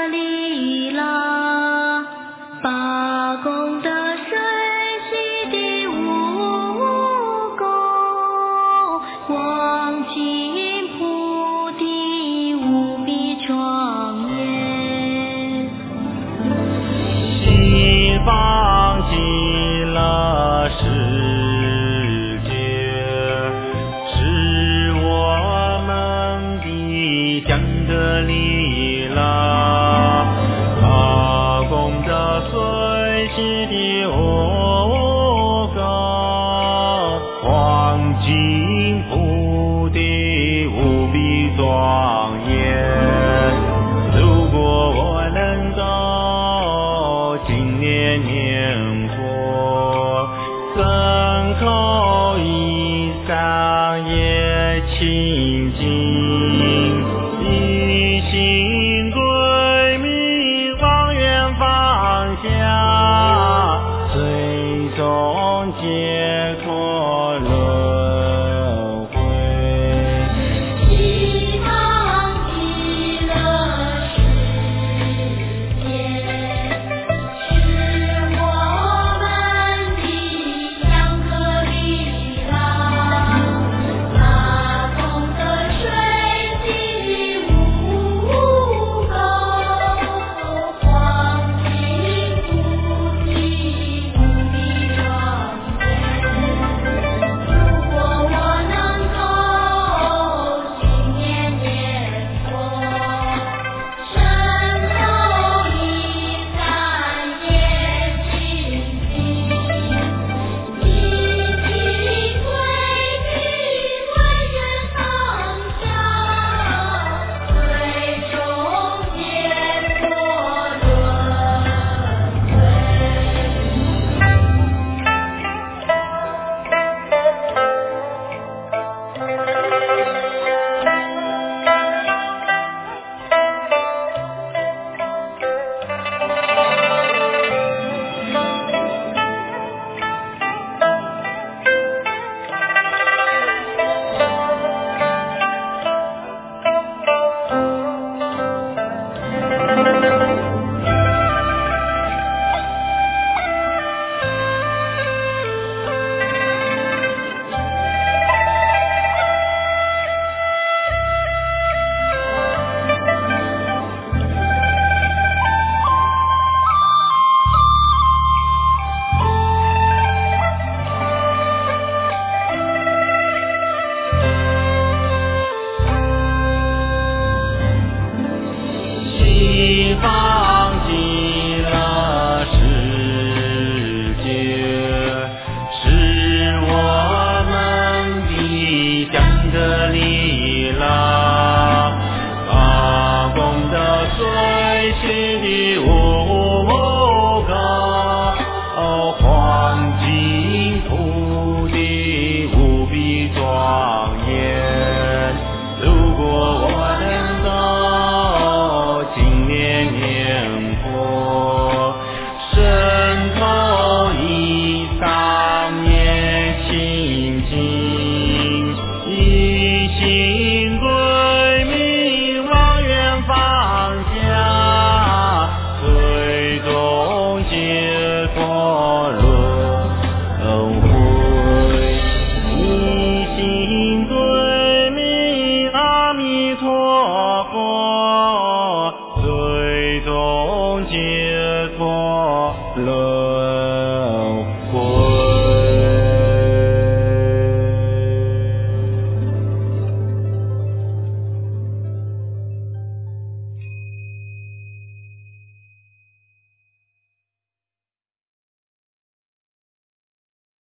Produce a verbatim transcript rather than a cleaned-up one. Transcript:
里啦，八功德水洗的无垢，光景普地无比庄严。 西方极乐世界，是我们的江德利啦，八功德随喜的无垢，光景普地无比庄严。如果我能够今年念佛，身口意三业清净，一心归命往远方向，最终解脱轮回。 西方极乐世界，是我们的香格里拉，八功德水洗无垢，光景普地无比庄严。如果我能够今年念佛，身口意三业清净，一心归命完全放下，最终解脱轮西方极乐世界，是我们的江德利啦，八功德随喜的无垢，光景普地无比庄严。如果我能够今年念佛，身口意三业清净，一心归命往远方向，最终解脱轮回。一心归命阿弥陀佛，最终解脱轮